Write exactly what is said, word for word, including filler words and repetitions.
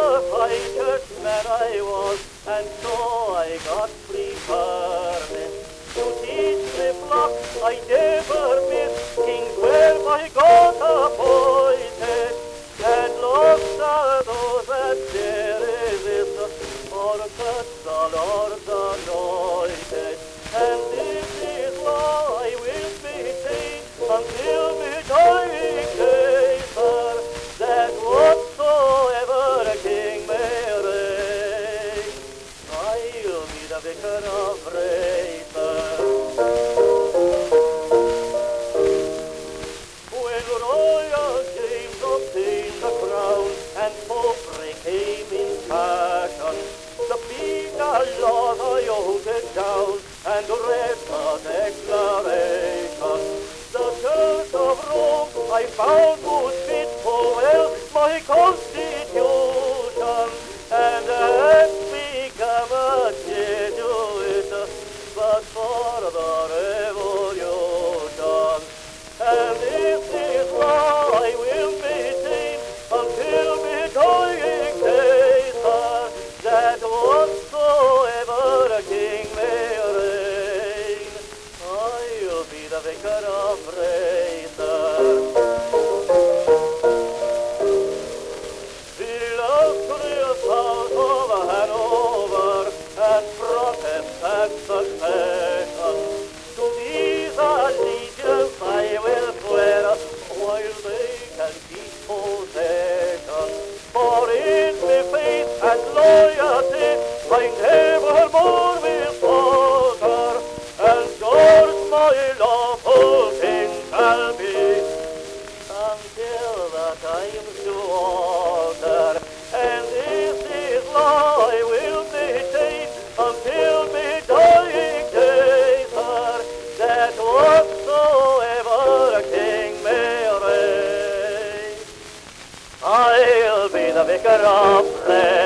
a fighter's man I was, and so I got prepared. To teach the flock I never missed, kings where my God appointed, and lost are those that dare resist, for such the Lord's anointed. And this is law I will maintain until my dying days, are, that whatsoever a king may reign, I'll be the vicar of Racer. When Royal James obtained the crown and Popery came in passion, the penal laws I jotted down and read the declaration. The Church of Rome I found would fit full well my constitution, and had become a Jesuit but for the revolution. And this is law I will maintain until my dying days, are, that whatsoever a king may reign, I'll be the vicar of Racer. The illustrious house of Hanover and Protestant succession, to these allegiance I will swear, while they can keep possession. For in my faith and loyalty I nevermore will falter, and George my lawful king shall be, until the time's to alter. And this is law I will maintain until my dying days, are, that whatsoever a king may reign, I'll be the vicar of Racer.